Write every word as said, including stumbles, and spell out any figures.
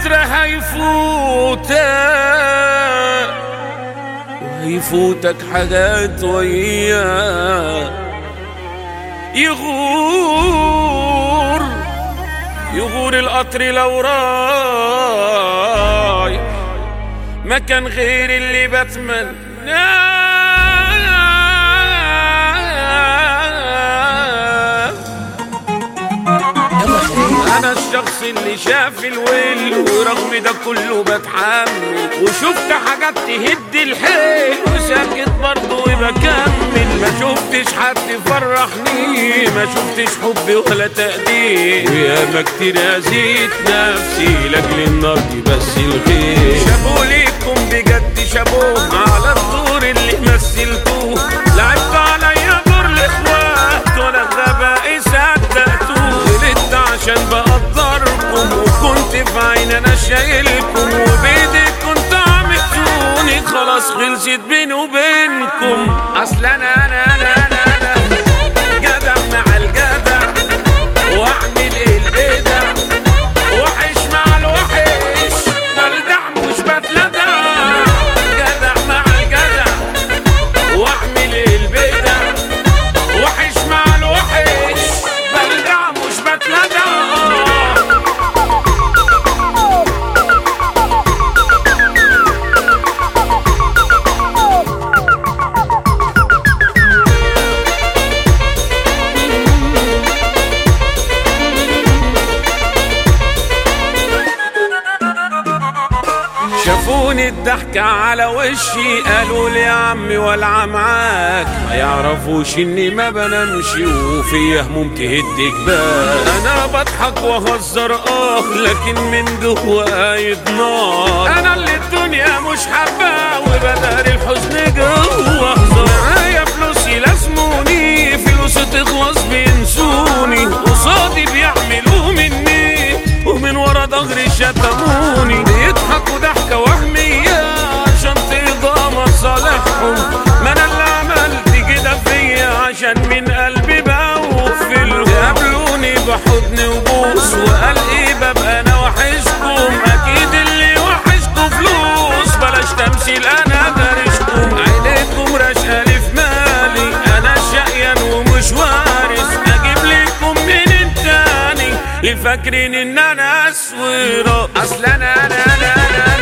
القطر هيفوتك وهيفوتك حاجات وياه، يغور يغور القطر لو رايح مكان غير اللي بتمناه. أنا الشخص اللي شاف الويل ورغم ده كله بتحمل، وشفت حاجات تهد الحيل وساكت برضه وبكمل. ما شفتش حد فرحني، ما شفتش حب ولا تقدير، وياما كتير أذيت نفسي لأجل النار دي بس الخير. شابوا ليكم بجد شابوه على الدور اللي مثلتوه، لعبت عليا دور الإخوات وأنا غبائي صدقتوه. غلطت عشان بقدركم وكنت في عين أنا شايلكم، وبإيدي كنت عملتوني خلاص خلصت بيني وبينكم. أصل أنا أنا أنا أنا أنا جدع مع الجدع، وأعمل إيه البدع، وحش مع الوحش بلدع مش بتلدع. جدع مع الجدع وأعمل إيه البدع، وحش مع الوحش بلدع مش بتلدع. شافوني الضحكة على وشي قالوا لي يا عمي والعى معاك، ما يعرفوش اني ما بنامش وفي هموم تهد جبال. انا بضحك واهزر اه لكن من جوا نار. انا اللي الدنيا مش حباه وبدار الحزن جوا هزار. معايا فلوس يلازموني، فلوس تخلص بينسوني، قصادي بيعملوا مني ومن ورا ظهري شتموني. بيضحكوا ضحكة وهمية عشان ترضى مصالحهم، ما انا اللي عملت كده فيا عشان من قلبي بوفلهم. قابلوني بحضن وبوس وقال ايه ببقى انا وحشكم، اكيد اللي وحشكم فلوس بلاش تمثيل انا دارشكم. عينيكم رشقالي في مالي انا شقيان ومش وارث، اجيب لكم منين تاني اللي فاكرين ان انا اسوره. اصل انا انا انا, أنا